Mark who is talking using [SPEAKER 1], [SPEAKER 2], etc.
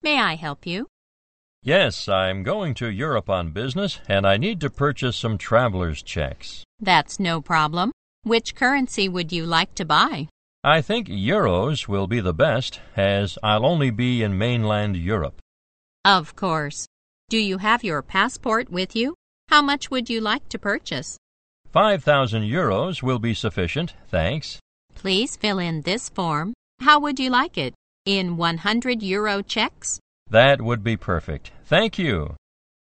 [SPEAKER 1] May I help you?
[SPEAKER 2] Yes, I'm going to Europe on business, and I need to purchase some traveler's checks.
[SPEAKER 1] That's no problem. Which currency would you like to buy?
[SPEAKER 2] I think euros will be the best, as I'll only be in mainland Europe.
[SPEAKER 1] Of course. Do you have your passport with you? How much would you like to purchase?
[SPEAKER 2] 5,000 euros will be sufficient, thanks.
[SPEAKER 1] Please fill in this form. How would you like it? In 100 euro checks?
[SPEAKER 2] That would be perfect. Thank you.